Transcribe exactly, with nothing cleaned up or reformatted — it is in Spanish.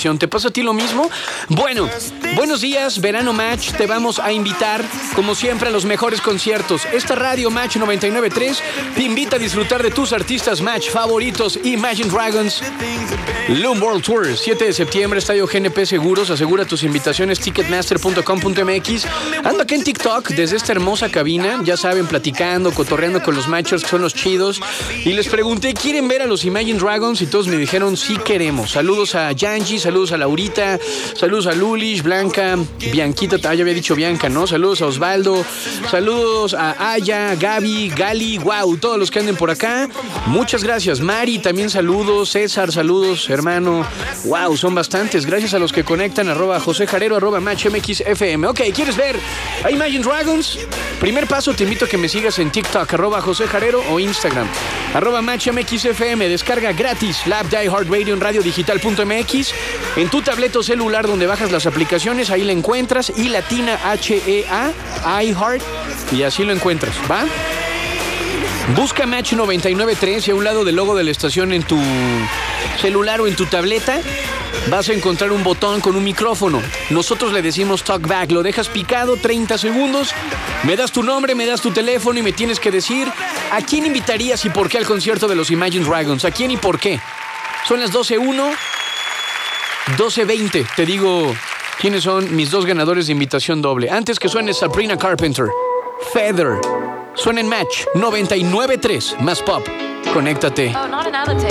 selección. ¿Te pasa a ti lo mismo? Bueno, buenos días, Verano Match. Te vamos a invitar, como siempre, a los mejores conciertos. Esta radio Match noventa y nueve punto tres te invita a disfrutar de tus artistas Match favoritos. Imagine Dragons, Loom World Tour, siete de septiembre, Estadio G N P Seguros. Asegura tus invitaciones, ticketmaster punto com punto m x. Ando aquí en TikTok, desde esta hermosa cabina, ya saben, platicando, cotorreando con los Matchers, que son los chidos. Y les pregunté, ¿quieren ver a los Imagine Dragons? Y todos me dijeron, sí queremos. Saludos a Yanji, saludos a Laurita, saludos a Lulish, Blanca, Bianquita, ah, ya había dicho Bianca, ¿no? Saludos a Osvaldo, saludos a Aya, Gaby, Gali, wow, todos los que anden por acá. Muchas gracias. Mari, también saludos. César, saludos, hermano. Wow, son bastantes. Gracias a los que conectan, arroba José Jarero, arroba Match M X F M. Ok, ¿quieres ver a Imagine Dragons? Primer paso, te invito a que me sigas en TikTok, arroba José Jarero, o Instagram, arroba Match M X F M. Descarga gratis la app de iHeartRadio en radio digital punto m x. En tu tableta o celular, donde bajas las aplicaciones, ahí la encuentras. Y latina H E A, iHeart, y así lo encuentras, ¿va? Busca Match noventa y nueve punto tres y a un lado del logo de la estación en tu celular o en tu tableta vas a encontrar un botón con un micrófono. Nosotros le decimos talkback. Lo dejas picado treinta segundos, me das tu nombre, me das tu teléfono y me tienes que decir a quién invitarías y por qué al concierto de los Imagine Dragons. ¿A quién y por qué? Son las doce uno, doce veinte. Te digo quiénes son mis dos ganadores de invitación doble. Antes que suene Sabrina Carpenter, Feather. Suena en Match noventa y nueve punto tres, más pop. Conéctate. Oh, not another tip.